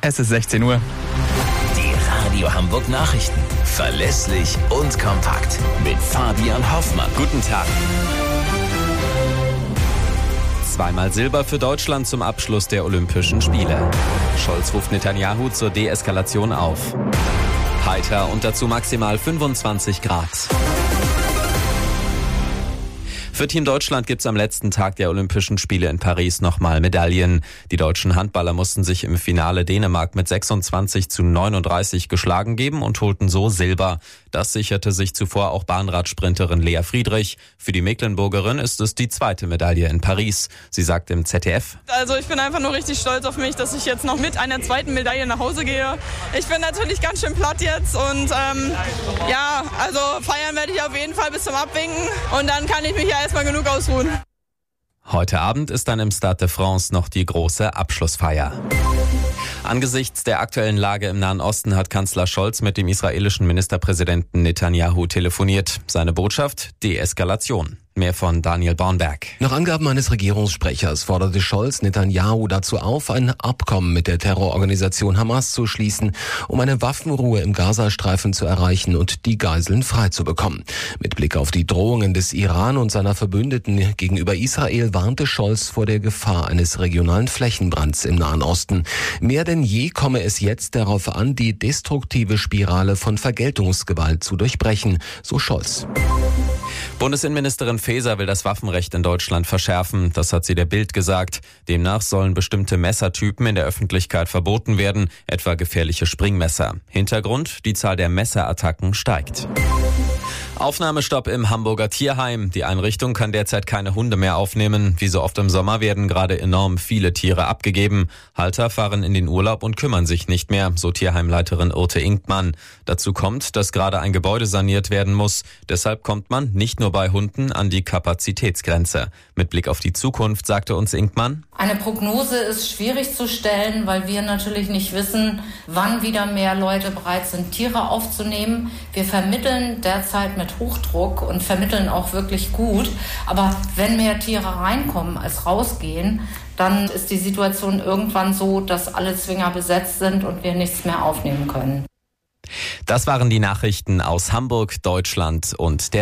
Es ist 16 Uhr. Die Radio Hamburg Nachrichten. Verlässlich und kompakt. Mit Fabian Hoffmann. Guten Tag. Zweimal Silber für Deutschland zum Abschluss der Olympischen Spiele. Scholz ruft Netanyahu zur Deeskalation auf. Heiter und dazu maximal 25 Grad. Für Team Deutschland gibt's am letzten Tag der Olympischen Spiele in Paris nochmal Medaillen. Die deutschen Handballer mussten sich im Finale Dänemark mit 26:39 geschlagen geben und holten so Silber. Das sicherte sich zuvor auch Bahnradsprinterin Lea Friedrich. Für die Mecklenburgerin ist es die zweite Medaille in Paris. Sie sagt im ZDF: Also ich bin einfach nur richtig stolz auf mich, dass ich jetzt noch mit einer zweiten Medaille nach Hause gehe. Ich bin natürlich ganz schön platt jetzt und also feiern werde ich auf jeden Fall bis zum Abwinken und dann kann ich mich ja erstmal genug ausruhen. Heute Abend ist dann im Stade de France noch die große Abschlussfeier. Angesichts der aktuellen Lage im Nahen Osten hat Kanzler Scholz mit dem israelischen Ministerpräsidenten Netanyahu telefoniert. Seine Botschaft: Deeskalation. Mehr von Daniel Bornberg. Nach Angaben eines Regierungssprechers forderte Scholz Netanyahu dazu auf, ein Abkommen mit der Terrororganisation Hamas zu schließen, um eine Waffenruhe im Gazastreifen zu erreichen und die Geiseln freizubekommen. Mit Blick auf die Drohungen des Iran und seiner Verbündeten gegenüber Israel warnte Scholz vor der Gefahr eines regionalen Flächenbrands im Nahen Osten. Mehr denn je komme es jetzt darauf an, die destruktive Spirale von Vergeltungsgewalt zu durchbrechen, so Scholz. Bundesinnenministerin Faeser will das Waffenrecht in Deutschland verschärfen. Das hat sie der Bild gesagt. Demnach sollen bestimmte Messertypen in der Öffentlichkeit verboten werden, etwa gefährliche Springmesser. Hintergrund: die Zahl der Messerattacken steigt. Aufnahmestopp im Hamburger Tierheim. Die Einrichtung kann derzeit keine Hunde mehr aufnehmen. Wie so oft im Sommer werden gerade enorm viele Tiere abgegeben. Halter fahren in den Urlaub und kümmern sich nicht mehr, so Tierheimleiterin Urte Inkmann. Dazu kommt, dass gerade ein Gebäude saniert werden muss. Deshalb kommt man nicht nur bei Hunden an die Kapazitätsgrenze. Mit Blick auf die Zukunft sagte uns Inkmann: Eine Prognose ist schwierig zu stellen, weil wir natürlich nicht wissen, wann wieder mehr Leute bereit sind, Tiere aufzunehmen. Wir vermitteln derzeit mit Hochdruck und vermitteln auch wirklich gut. Aber wenn mehr Tiere reinkommen als rausgehen, dann ist die Situation irgendwann so, dass alle Zwinger besetzt sind und wir nichts mehr aufnehmen können. Das waren die Nachrichten aus Hamburg, Deutschland und der